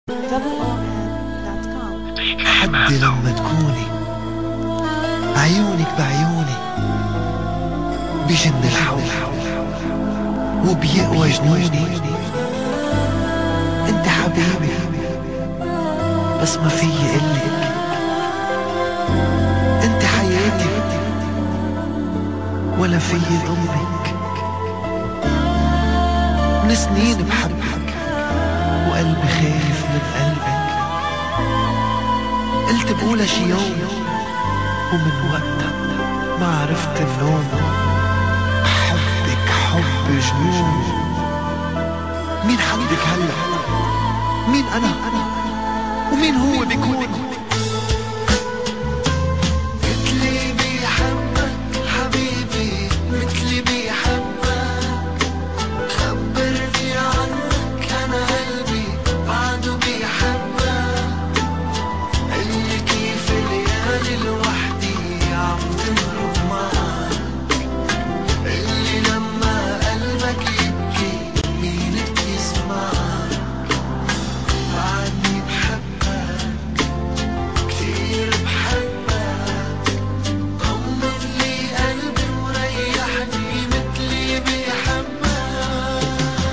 حد لما تكوني عيونك بعيوني بجن الحول وبيقوى جنوني. انت حبيبي بس ما فيي قلك، انت حياتي ولا فيي ضمك. من سنين بحبك وقلبي خايف من قلبك، قلت بقولها شي يوم ومن وقتها ما عرفت النوم. بحبك حب جنون. مين حبك هلا؟ مين أنا؟ ومين هو بيكون؟ مثلي بيحبك حبيبي، مثلي بيحبك. خبرني عنك أنا قلبي بعده بيحبك. قلي كيف الليالي لوحدي عم تمرق معك. قلي لما قلبك يبكي مين بيسمعك. بعدني بحبك كتير بحبك. طمن لي قلبي وريحني مثلي بيحبك.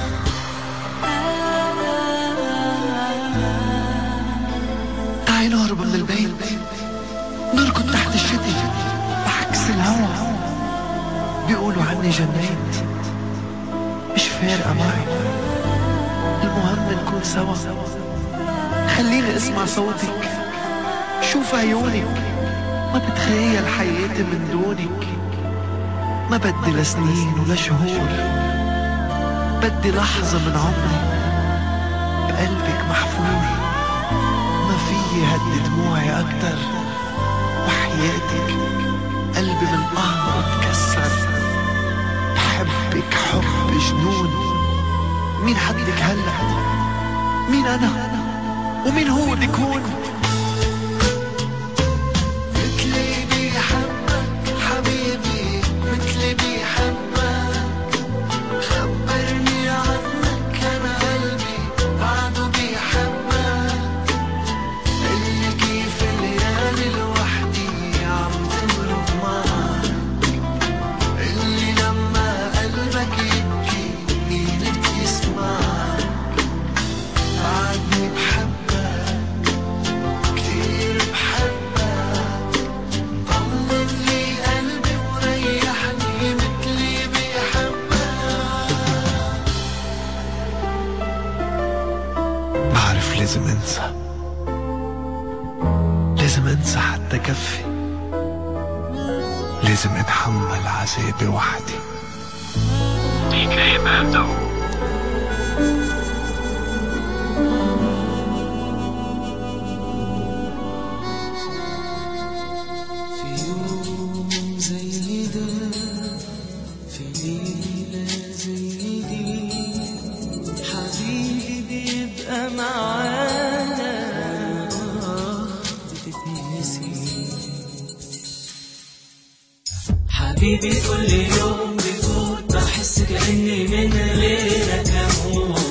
تعي نهرب من البيت، نركض تحت الشتي بعكس الهوا. بيقولوا عني جنيت، مش فارقة معي، المهم نكون سوا. خليني اسمع صوتك، شوف عيونك، ما بتخيل حياتي من دونك. ما بدي لا سنين ولا شهور، بدي لحظة من عمري بقلبك محفور. ما فيي هدي دموعي أكتر، وحياتك قلبي من قهر اتكسر. بحبك حب جنون. مين حدك هلا؟ مين أنا؟ ومين هو بيكون؟ مثلي بيحبك حبيبي، مثلي بيحبك. خبرني عنك أنا قلبي بعده بيحبك. قلي كيف الليالي لوحدي عم تمرق معك. قلي لما قلبك يبكي مين بيسمعك. بعدني بحبك كتير بحبك. طمن لي قلبي وريحني مثلي بيحبك. بعرف لازم انسى، لازم انسى حتى كفي. لازم اتحمل عذابي وحدي. DK Mando. في يوم زي ده، في ليلة زي دي، حبيبي بيبقى معانا بتتنسي. حبيبي كل يوم بيفوت بحس كأني من غيرك أموت.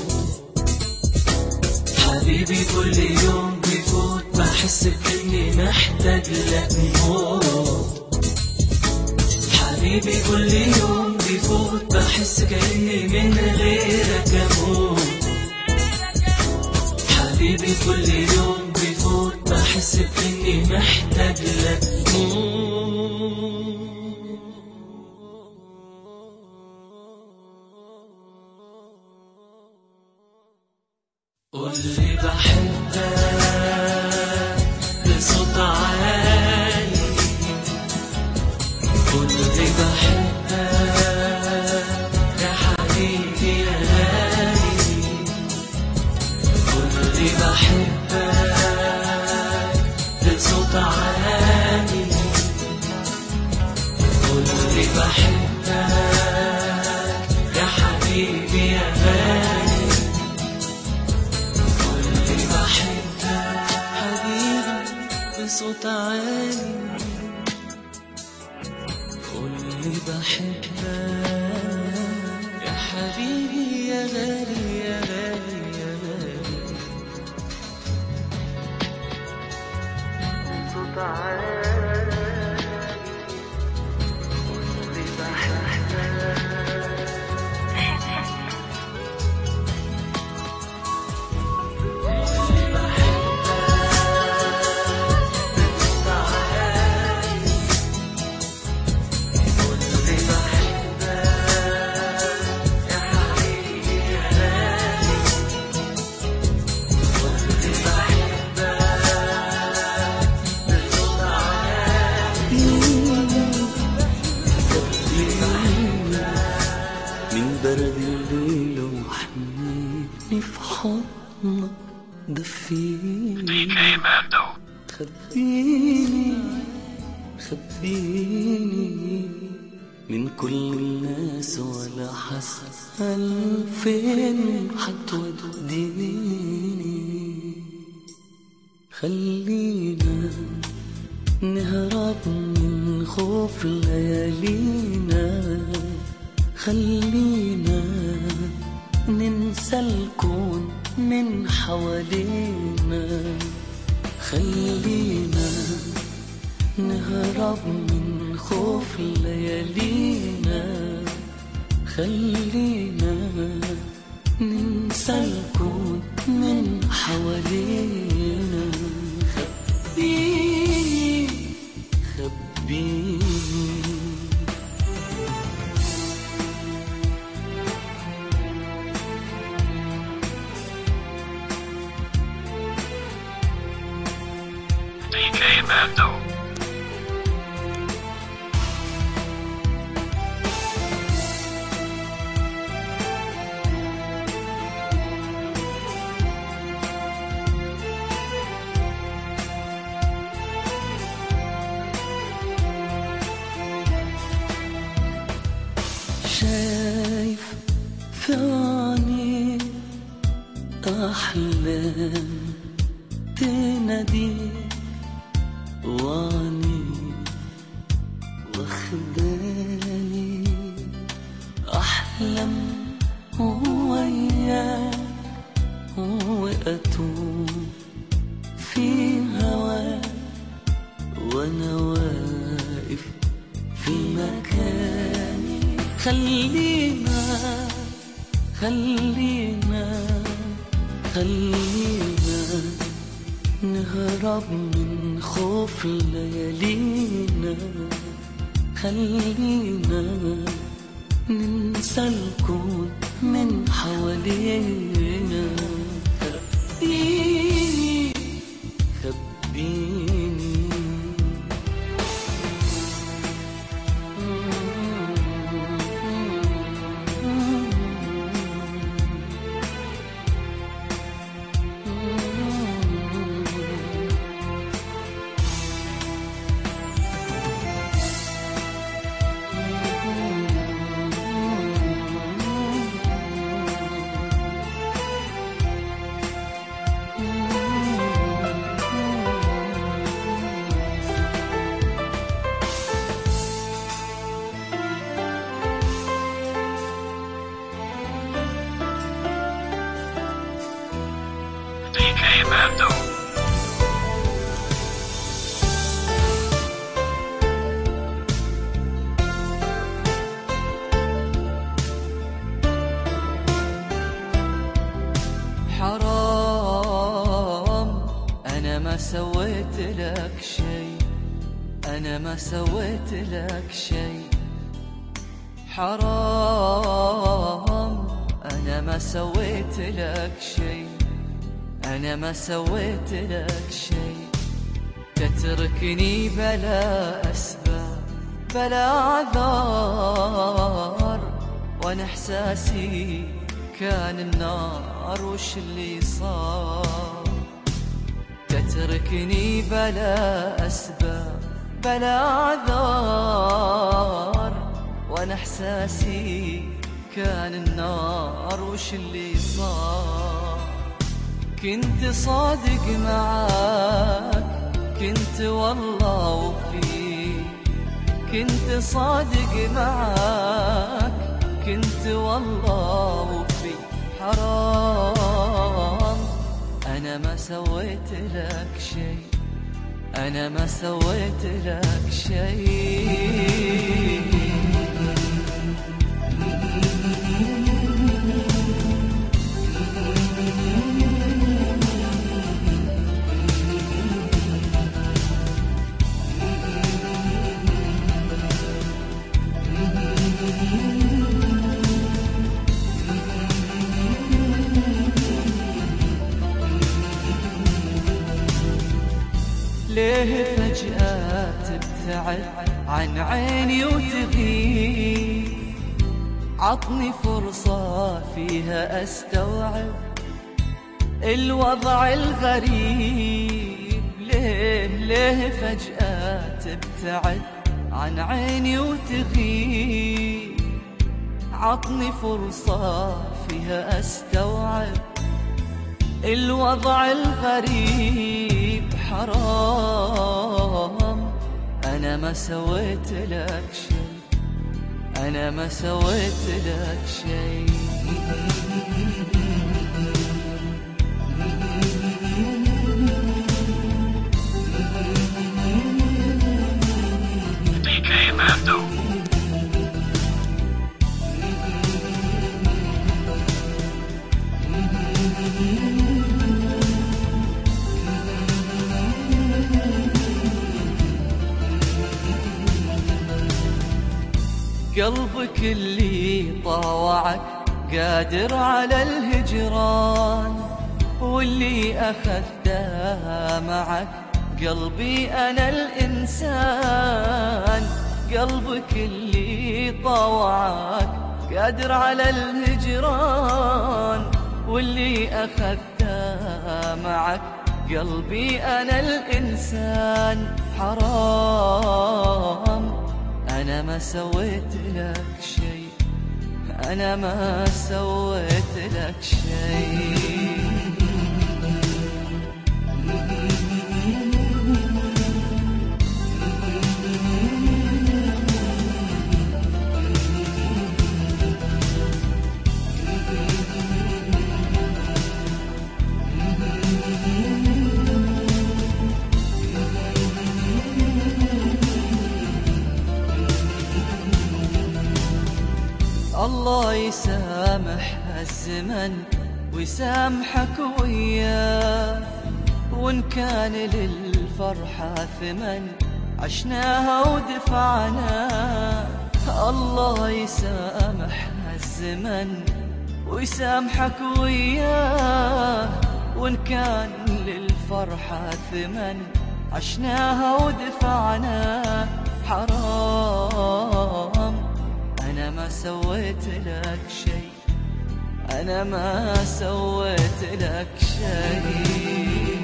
حبيبي كل يوم بيفوت بحس كأني محتاج لك موت. حبيبي كل يوم بيفوت بحس كأني من غيرك أموت. حبيبي كل يوم بيفوت بحس كأني محتاج لك موت. قولي بحبك بصوت عالي. قولي بحبك يا حبيبي يا غالي. قولي بحبك بصوت عالي. قولي بحبك يا حبيبي يا غالي. بصوت عالي. قولي بحبك يا حبيبي يا غالي يا غالي يا غالي. برد الليل وحنيني في حضنك دفيني خبيني خبيني من كل الناس ولا حسأل فين حتوديني. خلينا نهرب من خوف ليالينا، خلينا ننسى الكون من حوالينا، خلينا نهرب من خوف ليالينا، خلينا ننسى الكون من حوالينا. خبيني خبيني DJ Mando. شايف في عيني أحلام تنادي وعني واخداني، أحلم وياك وأتوه في هواك وأنا واقف في مكاني. خلينا خلينا خلينا نهرب من خوف ليالينا، خلينا ننسى الكون من حوالينا. خبيني خبيني DJ Mando. حرام أنا ما سويت لك شي، أنا ما سويت لك شي. حرام أنا ما سويت لك شي، أنا ما سويت لك شي. تتركني بلا أسباب بلا أعذار، وأنا إحساسي كان النار وش اللي صار. تتركني بلا أسباب بلا أعذار، وأنا إحساسي كان النار وش اللي صار. كنت صادق معاك كنت والله وفيك، كنت صادق معاك كنت والله وفيك. حرام أنا ما سويت لك شي، أنا ما سويت لك شيء. ليه فجأة تبتعد عن عيني وتغيب؟ عطني فرصة فيها أستوعب الوضع الغريب. ليه فجأة تبتعد عن عيني وتغيب؟ عطني فرصة فيها أستوعب الوضع الغريب. حرام أنا ما سويت لك شيء، أنا ما سويت لك شيء. DK Mando. قلبك اللي طاوعك قادر على الهجران، واللي أخذته معك قلبي أنا الإنسان. قلبك اللي طاوعك قادر على الهجران، واللي أخذته معك قلبي أنا الإنسان. حرام أنا ما سويت لك شيء، أنا ما سويت لك شيء. الله يسامح الزمن ويسامحك وياه، وإن كان للفرحة ثمن عشناها ودفعناه. الله يسامح الزمن ويسامحك وياه، وإن كان للفرحة ثمن عشناها ودفعناه. حرام أنا ما سويت لك شيء، أنا ما سويت لك شيء.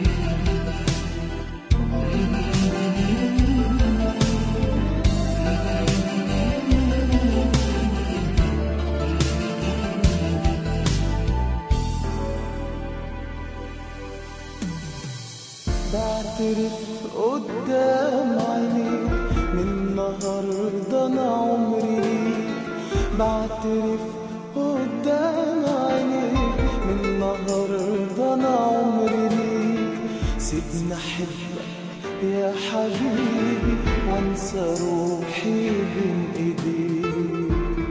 بعترف قدام عينيك من النهارده انا عمري ليك. بعترف قدام عينيك من النهارده انا عمري ليك. سيبني احبك يا حبيبي وانسى روحي بين ايديك.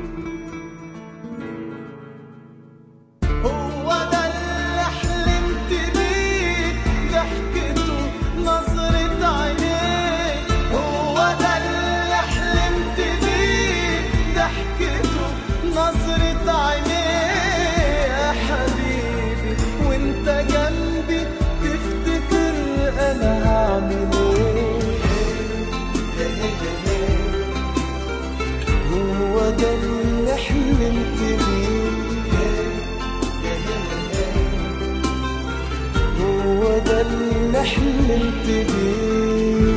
هو ده اللي حلمت بيه، ضحكته نظرة عينيك. هو ده اللي حلمت بيه، ضحكته نظرة عينيك. يا حبيبي وانت جنبي تفتكر انا هعمل ايه. هو ده اللي حلمت بيه، هو ده اللي حلمت بيه.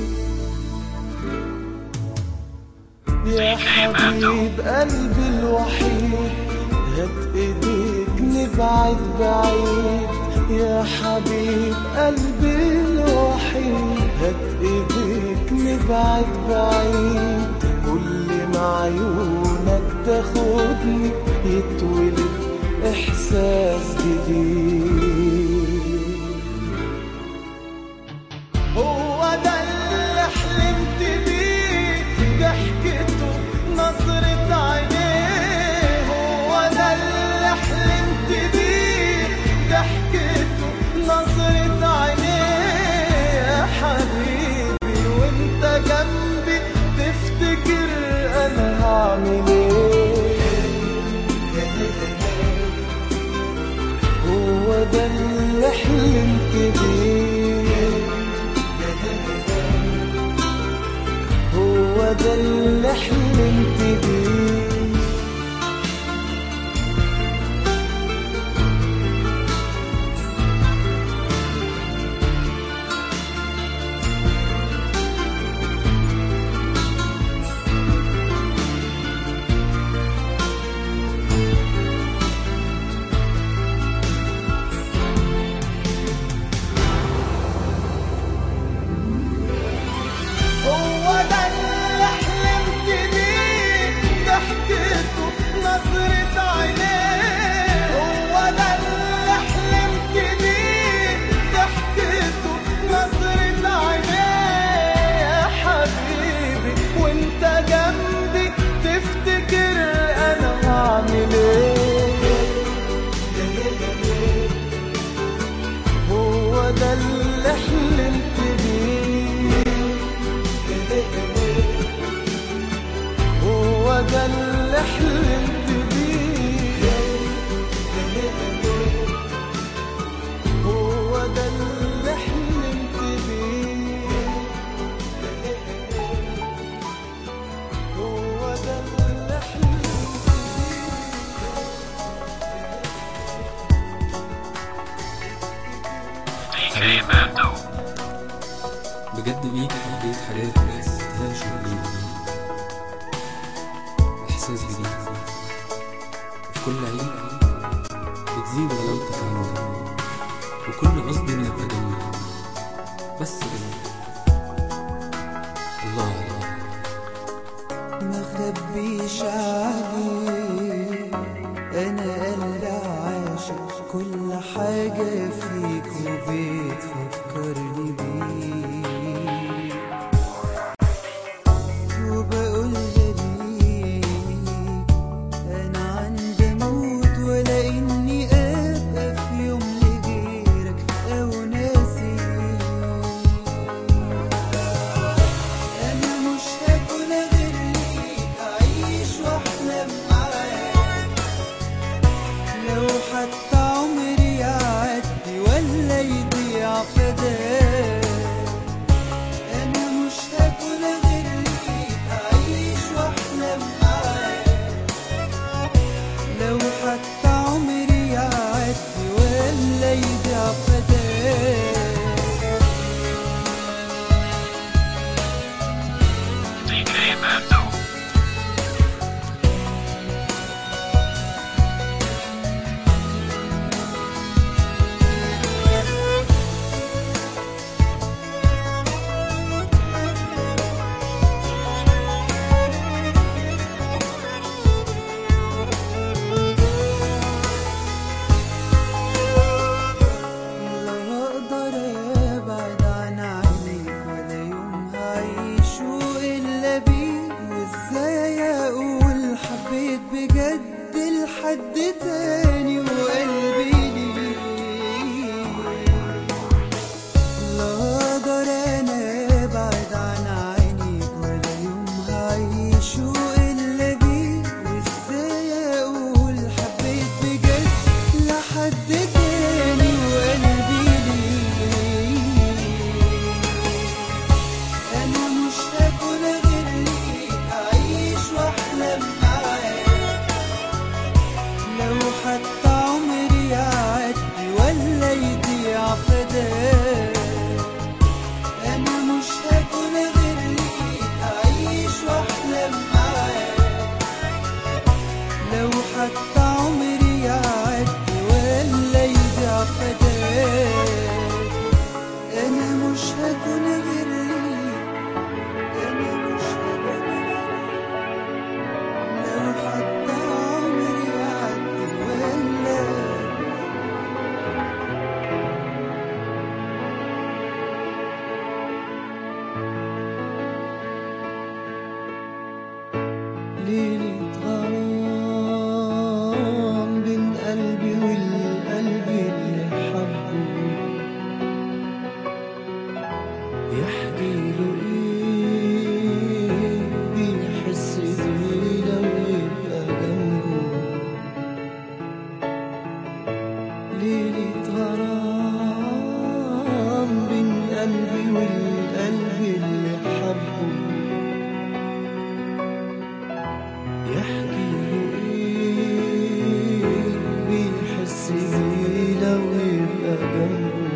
يا حبيب قلبي الوحيد هات ايديك نبعد بعيد. يا حبيب قلبي الوحيد هات ايديك نبعد بعيد. كل ما عيونك تاخدني يتولد احساس جديد. هو نظرة عينيه يا حبيبي، وانت جنبي تفتكر انا هعمل ايه. هو ده اللي حلمت بيه، هو ده اللي حلمت بيه. هو ده اللي حلمت بيه، ضحكته نظرة عينيه. هو ده اللي حلمت بيه، ضحكته نظرة عينيه يا حبيبي، وانت جنبي تفتكر انا هعمل ايه. هو ده اللي حلمت بيه، هو ده اللي حلمت بيه، هو ده اللي حلمت بيه، هو ده اللي حلمت DK Mando. بجد بيك حبيت حاجات ما حسيتهاش قبل. إحساس جديد في كل عيد بتزيد غلاوتك عندي، وكل قصدي إنك أجمل بس جميل. الله عليك ما خبيش عليك، انا قلبي عاشق كل حاجة فيك وبتفكرني بيك، وبقولها ليك انا عندي اموت ولا اني ابقى في يوم لغيرك او ناسيك. انا مش هكون غير ليك، اعيش واحلم معاك، لو حتى عمري يعدي ولا يضيع فداك. قلبي والقلب اللي حبه يحكي له ايه بيحس بيه لو يبقى جنبه.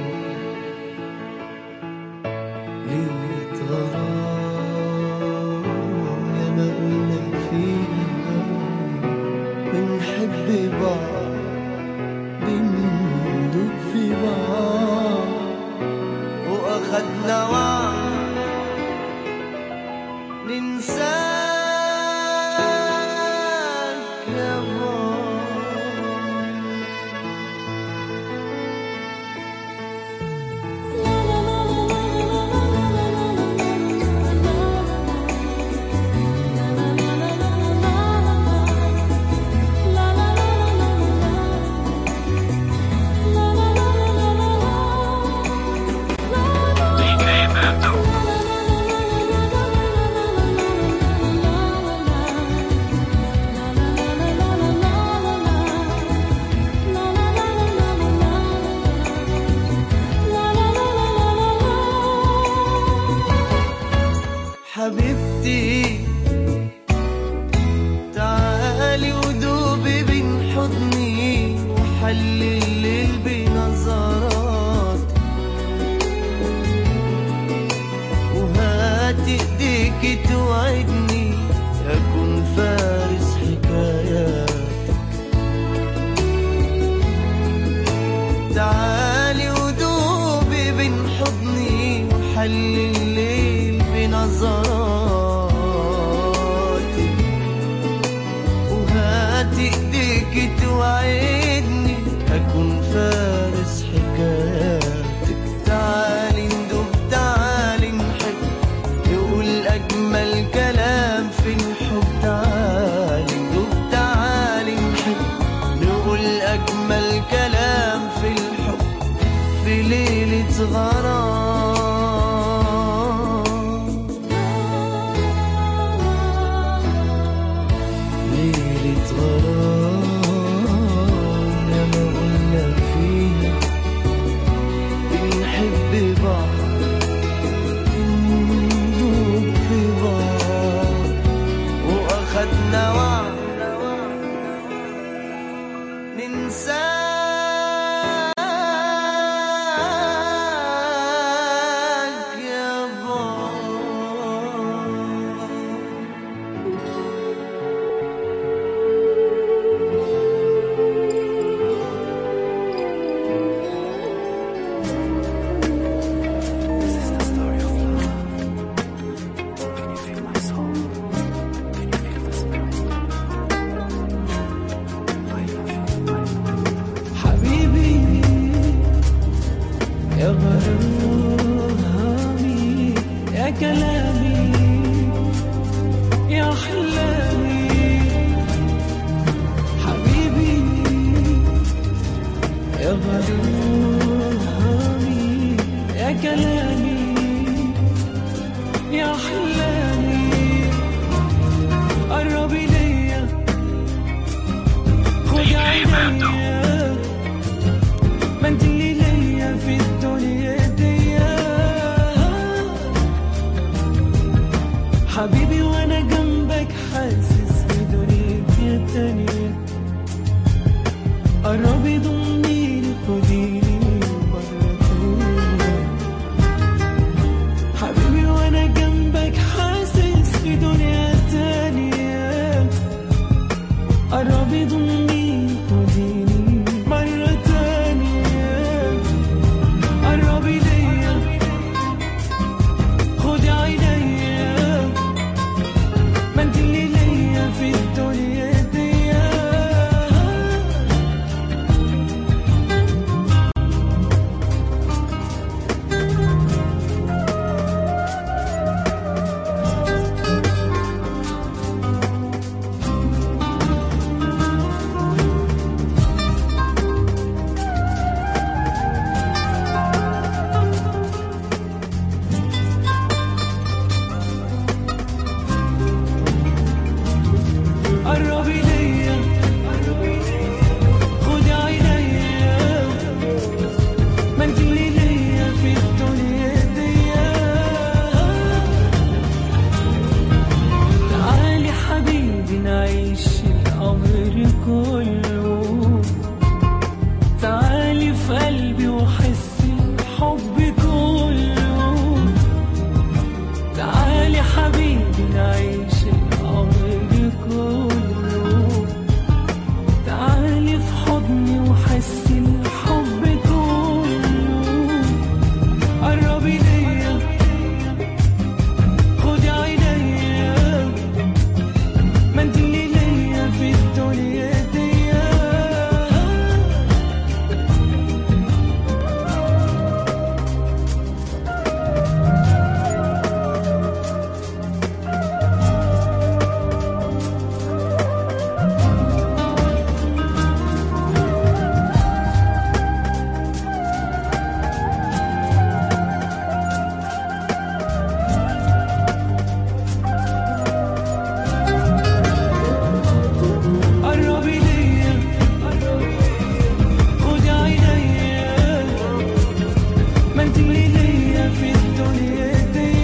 ليلة غرام ياما قلنا فيها بنحب بعض بندوب في بعض وأخدنا وعد ننساك يا حبيبتي تعالي ودوبي بين حضني وحلي الليل بنظرات وهاتي ايديكي توعدني اكون فارس حكاياتك. تعالي ودوبي بين حضني وحلي الليل بنظراتك وهاتي ايديكي توعدني اكون فارس حكاياتك. تعالي ندوب تعالي نحب نقول اجمل كلام في الحب. تعالي ندوب تعالي نحب نقول اجمل كلام في الحب في ليلة غرام. يا غرامي يا كلامي يا أحلامي حبيبي يا غرامي يا كلامي يا أحلامي. قربي ليا خدي عينيا ما انت اللي ليا في الدنيا ما انتي ليا في الدنيا دي.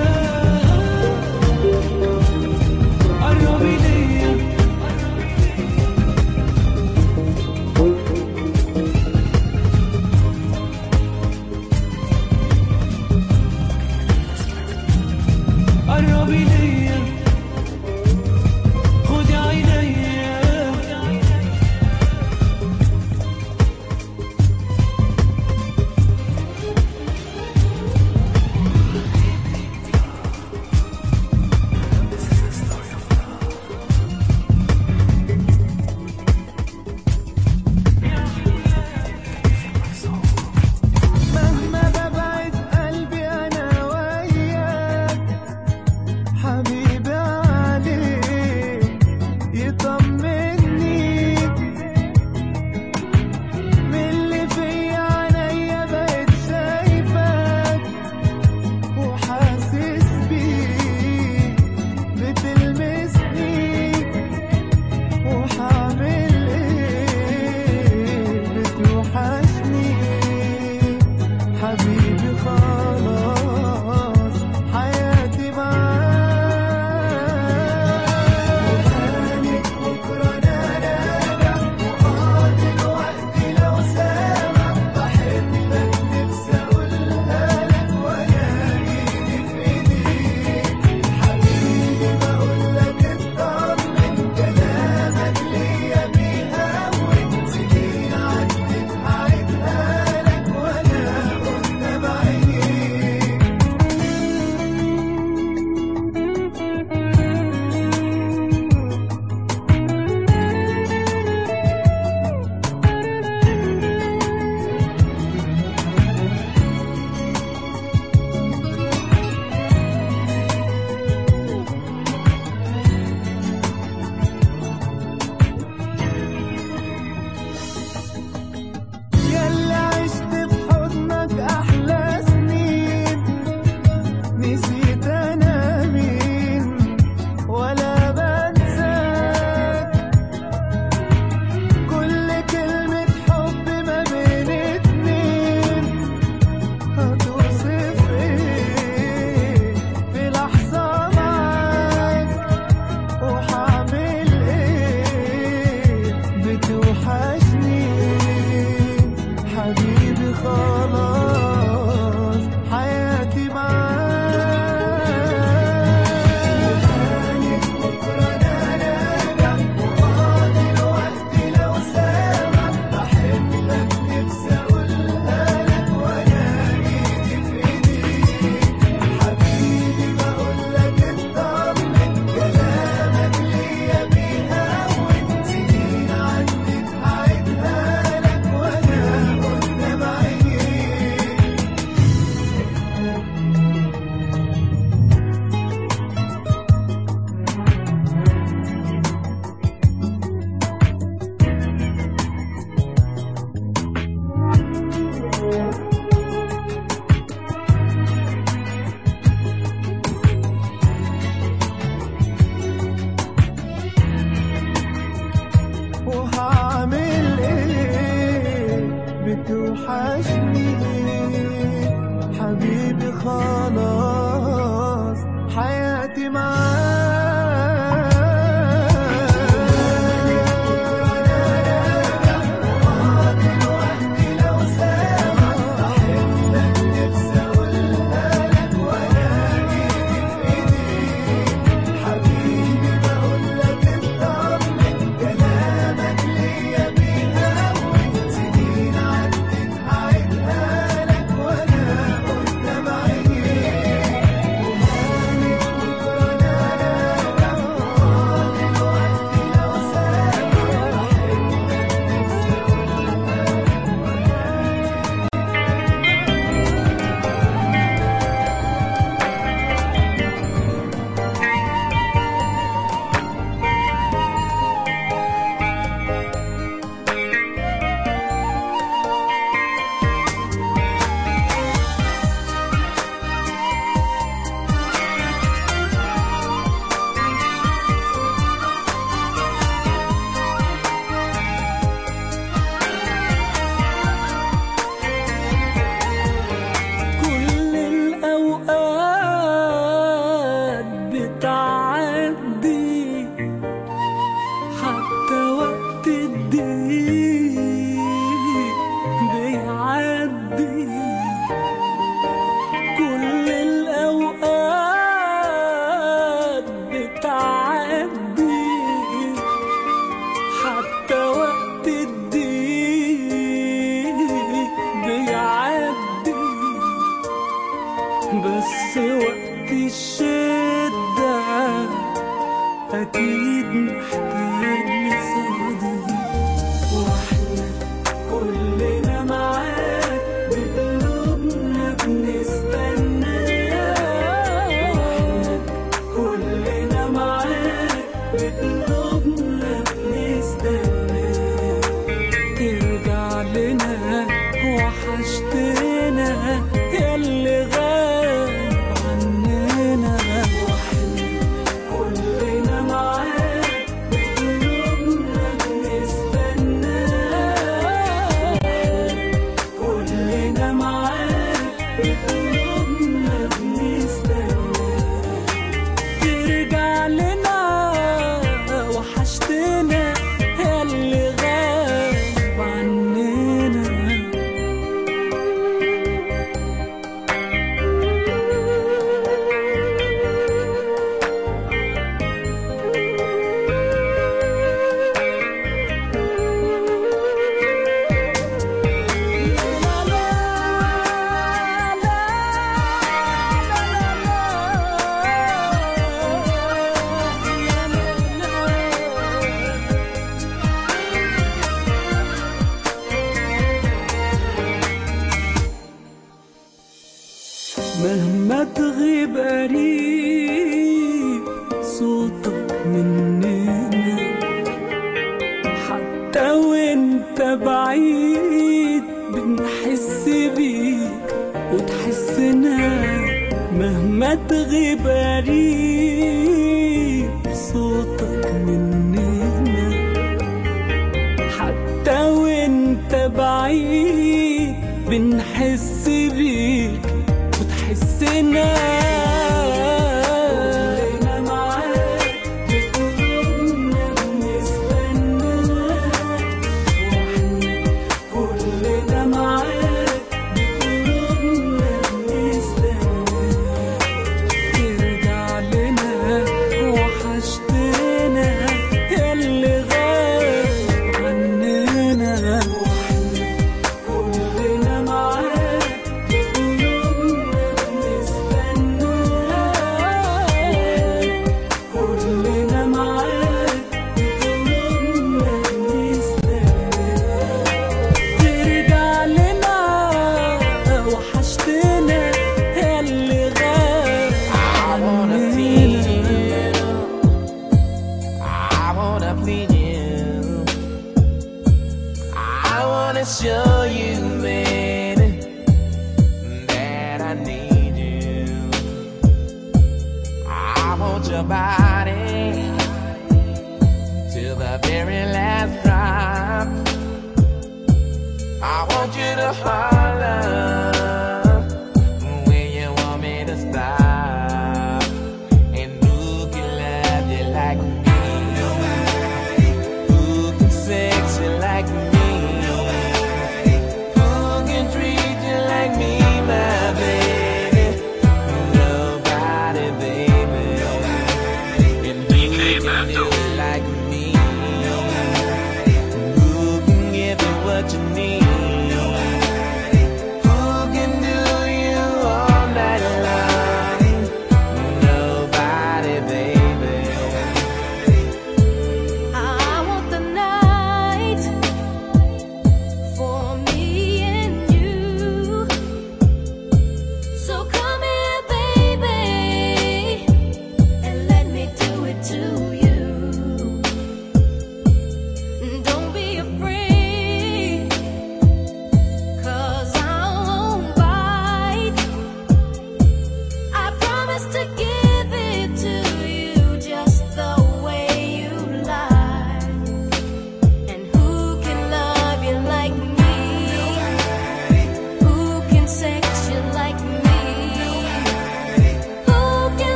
قربي ليا قربي ليا خدي عينيا. مهما ببعد قلبي أنا وياك حبيبي عليك يطمني من اللي فيا عينيا بقيت شايفاك وحاسس بيك بتلمسني وحعمل ايه بتوحشني حبيبي خلاص حياتي معاك. وخانك بكرة أنا راجع وقاضي الوقت لو سامع بحبك نفسي أقولها لك وأنا إيدي في إيديك. حبيبي بقولك اطمن كلامك ليا بيهون سنين عدت هعيدها لك وأنا قدام عينيك. ياللي عشت في حضنك أحلى سنين نسيت أنا مين ولا بنساك. كل كلمة حب ما بين اتنين هتوصف ايه في لحظة معاك وحعمل ايه بتوحشني حبيبي خلاص حياتي معاك. وخانك بكرة أنا راجع وقاضي الوقت لو سامع بحبك نفسي أقولها لك وأنا إيدي في إيديك. حبيبي بقولك اطمن كلامك ليا بيهون سنين عدت هعيدها لك وأنا قدام وهعمل ايه بتوحشني حبيبي خلاص حياتي معاك. بس وقت الشدة أكيد محتاج لصديق، واحنا كلنا معاك بقلوبنا بنستناك، واحنا كلنا معاك بقلوبنا بنستناك، ترجع لنا وحشتنا ياللي غايب عننا، واحنا كلنا معاك بقلوبنا بنستناك، كلنا معاك بقلوبنا بنستناك، ترجع لنا وحشتنا ياللي غايب عننا. مهما تغيب قريب صوتك مننا، حتى وانت بعيد بنحس بيك وتحسنا، مهما تغيب قريب صوتك مننا، حتى وانت بعيد بنحس بيك وتحسنا، كلنا معاك بقلوبنا بنستناك، واحنا كلنا معاك بقلوبنا بنستناك، ترجع لنا وحشتنا ياللي غايب عننا، واحنا كلنا معاك بقلوبنا بنستناك، كلنا معاك بقلوبنا بنستناك، ترجع لنا وحشتنا ياللي غايب عننا. I wanna please you. I wanna show you, baby, that I need you. I want your body till the very last drop. I want you to holler when you want me to stop. And who can love you like me? Who can sex you like me? Who can treat you like me, my baby? Nobody, baby.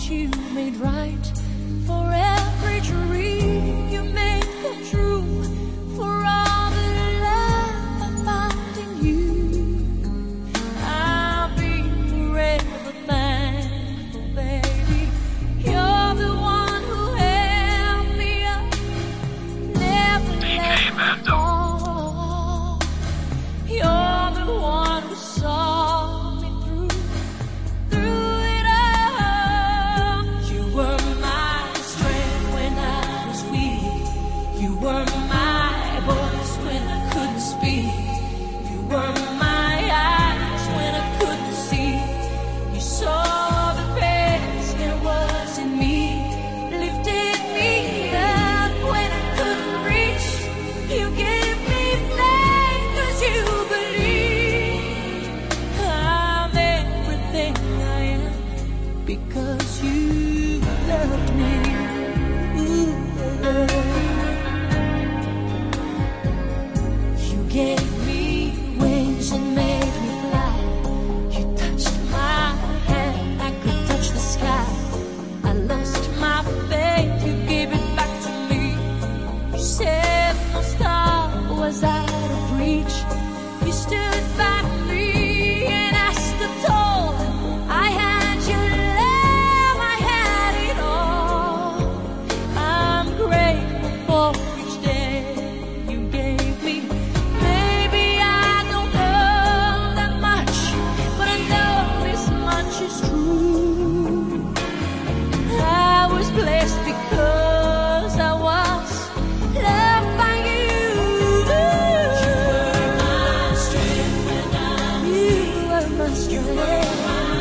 you made right, for every dream you made come true, for all the love I found in you. I'll be forever thankful, baby. You're the one who held me up, never let me fall. You're the one who saw me through it all. You were my strength when I was weak. You were my voice when I couldn't speak. You were my eyes when I couldn't see. You saw the best there was in me, lifted me up when I couldn't reach. You gave me faith 'cause you believe I'm everything I am because you loved me. Ooh. You gave me wings and made me fly. You touched my hand, I could touch the sky. I lost my faith, you gave it back to me. You said no star was out of reach. You stood by me and I stood tall. I had your love, I had it all. I'm grateful for each day you gave me. Maybe I don't know that much, but I know this much is true. I was blessed because I was loved by you. You were my strength.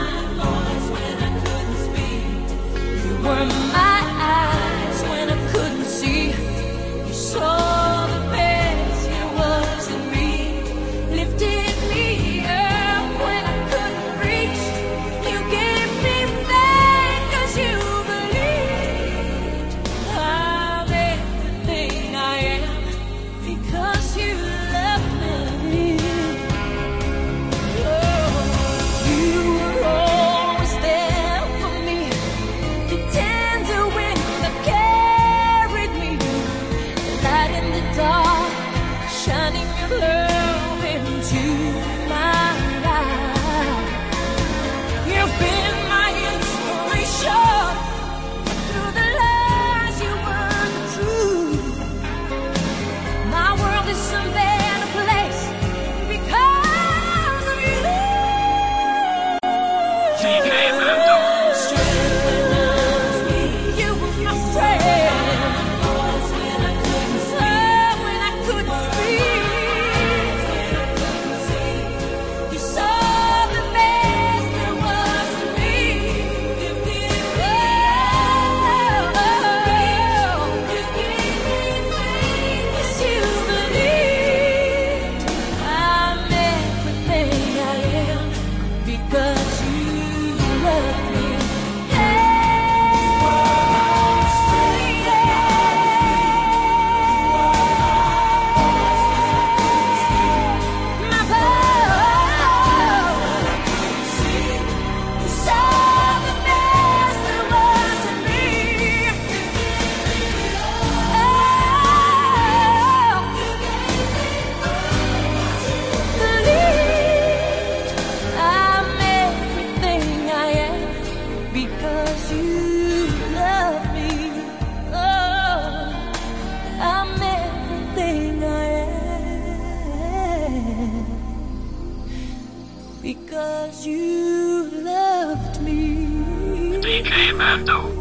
You were my eyes when I couldn't see. You saw the best there was in me, lifted me up when I couldn't reach. You gave me faith 'cause you believed I'm everything I am because you loved me. You were always there for me, the tender wind that carried me, the light in the dark, shining your love into my life. You've been my inspiration, through the lies you were the truth. My world is a better place because of you. DK Mando. You were my strength. When I couldn't speak, you saw the best there was in me. Yes, you believed I'm everything I am because you loved me. My love, you saw the best there was in me. Believed I'm everything I am because you love me. Oh, I'm everything I am because you loved me. DK Mando.